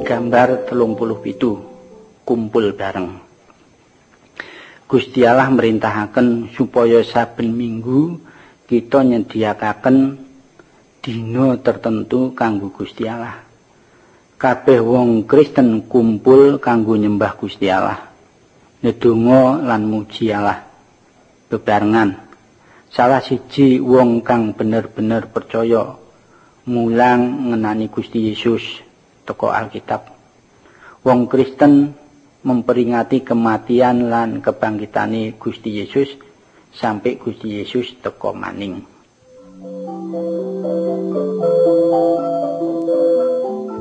Gambar 37 kumpul bareng. Gusti Allah merintahaken supaya saben minggu kita nyediakaken dina tertentu kanggo Gusti Allah. Kabeh wong Kristen kumpul kanggo nyembah Gusti Allah, ndedonga lan muji Allah bebarengan. Salah siji wong kang bener-bener percaya mulang ngenani Gusti Yesus teko Alkitab. Wong Kristen memperingati kematian lan kebangkitane Gusti Yesus sampai Gusti Yesus teko maning.